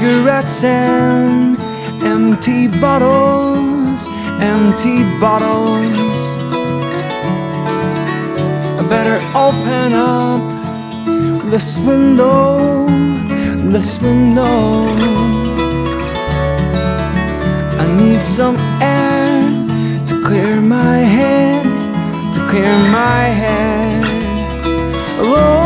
cigarettes and empty bottles, empty bottles. I better open up this window, this window. I need some air to clear my head, to clear my head. Oh,